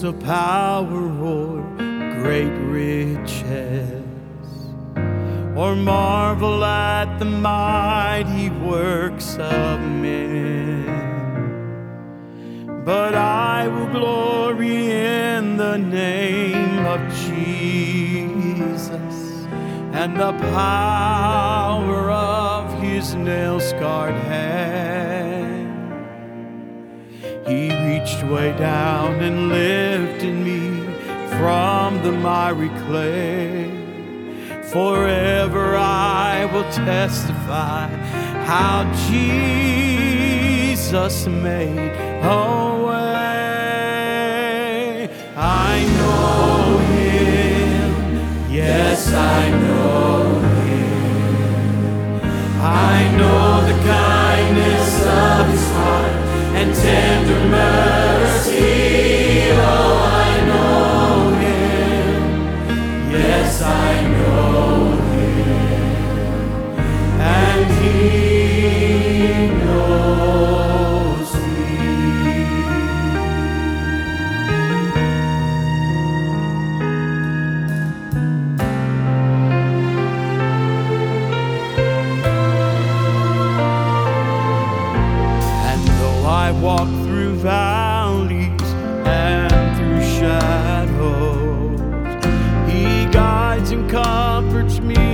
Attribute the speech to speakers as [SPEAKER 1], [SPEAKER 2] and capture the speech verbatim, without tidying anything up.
[SPEAKER 1] of power or great riches, or marvel at the mighty works of men. But I will glory in the name of Jesus and the power of his nail-scarred hand. He reached way down and lifted me from the miry clay. Forever I will testify how Jesus made a way. I know him, yes, I know him. I know the kindness of his heart and tender mercy. Oh, I know him, yes, I know him, and he knows me. And though I walk through valleys and through shadows, he guides and comforts me